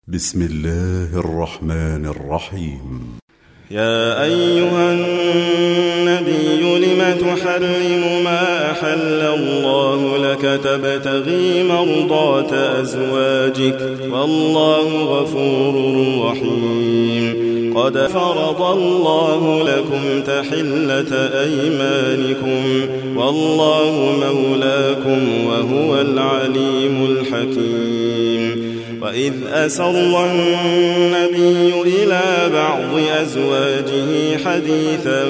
بسم الله الرحمن الرحيم. يا أيها النبي لم تحرم ما أحل الله لك تبتغي مرضات أزواجك والله غفور رحيم. قد فرض الله لكم تحلة أيمانكم والله مولاكم وهو العليم الحكيم. وإذ أسر النبي إلى بعض أزواجه حديثا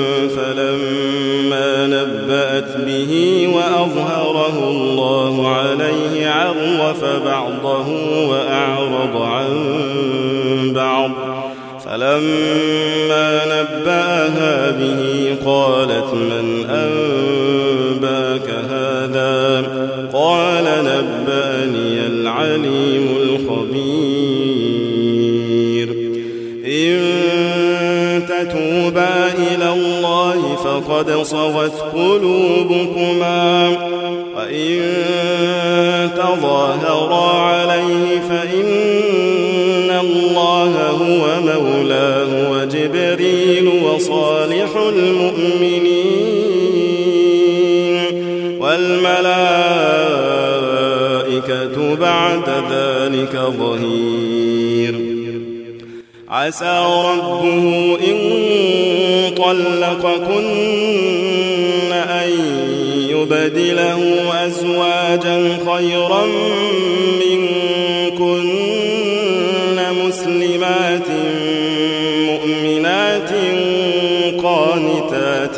فلما نبأت به وأظهره الله عليه عرف بعضه وأعرض عن بعض فلما نبأها به قالت من أنباك هذا قال نبأني العليم الخبير. إن تتوبا إلى الله فقد صغت قلوبكما وإن تظاهرا عليه فإن الله هو مولاه وجبريل وصالح المؤمنين والملائكة بعد ذلك ظهير. عسى ربه إن طلقكن أن يبدله أزواجا خيرا منكن مسلمات مؤمنات قانتات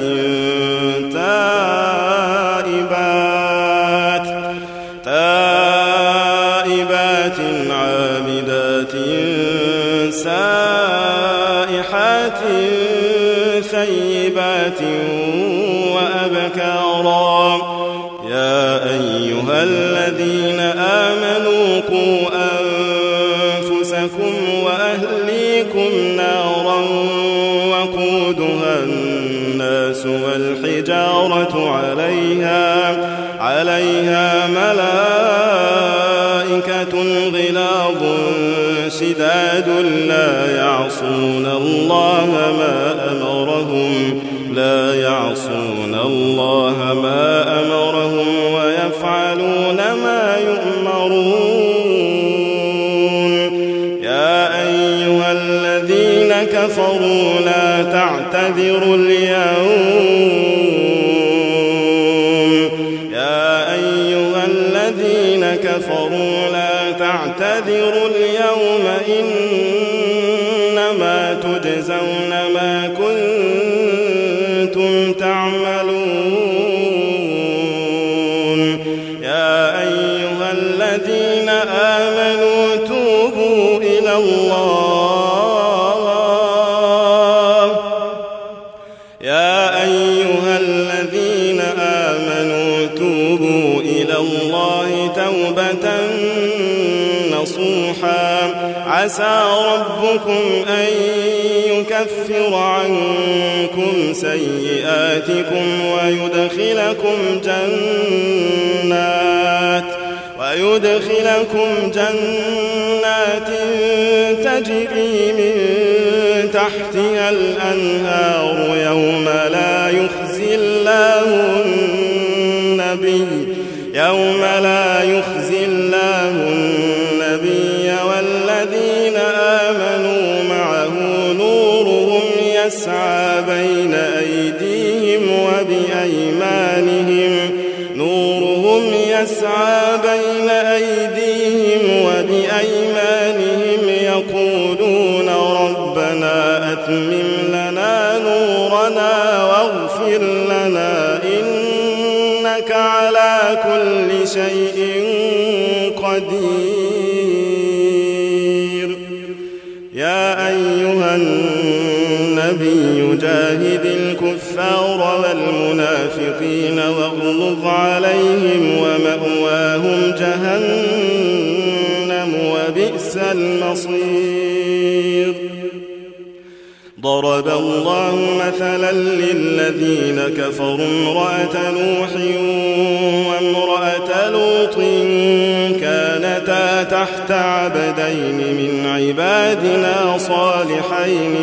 تائبات عابدات سائحات ثيبات وأبكارا. يا أيها الذين آمنوا قوا أنفسكم وأهليكم نارا وقودها الناس والحجارة عليها ملائكة غلاظ شداد لا يعصون الله ما أمرهم ويفعلون ما يؤمرون. يا أيها الذين كفروا لا تعتذروا اليوم إنما تجزون ما كنتم تعملون. يا أيها الذين آمنوا توبوا إلى الله توبة نصوحا. عسى ربكم أن يكفر عنكم سيئاتكم ويدخلكم جنات تجري من تحتها الأنهار يوم لا يخزي الله النبي والذين آمنوا معه نورهم يسعى بين أيديهم وبأيمانهم يقولون ربنا أتمم لنا نورنا واغفر لنا إنك على كل شيء قدير. يا أيها النبي جاهد الكفار والمنافقين واغلظ عليهم ومأواهم جهنم وبئس المصير. ضرب الله مثلا للذين كفروا امرأة نوح وامرأة لوط كانتا تحت عبدين من عبادنا صالحين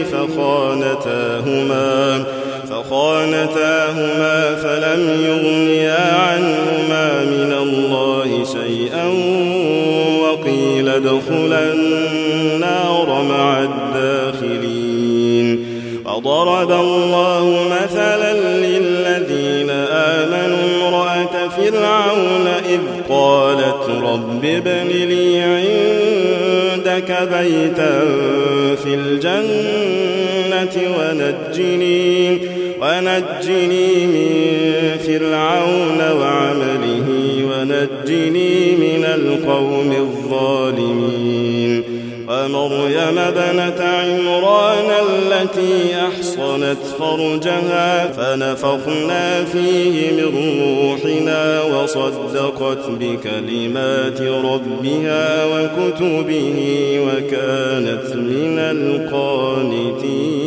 فخانتاهما فلم يغنيا عنهما من الله شيئا وقيل ادخلا النار مع الداخلين. وضرب الله مثلا للذين آمنوا امرأة فرعون إذ قالت رب ابن لي عندك بيتا في الجنة ونجني من فرعون وعمله ونجني من القوم الظالمين. ومريم ابنة عمران التي أحصنت فرجها فنفخنا فيه من روحنا وصدقت بكلمات ربها وكتبه وكانت من القانتين.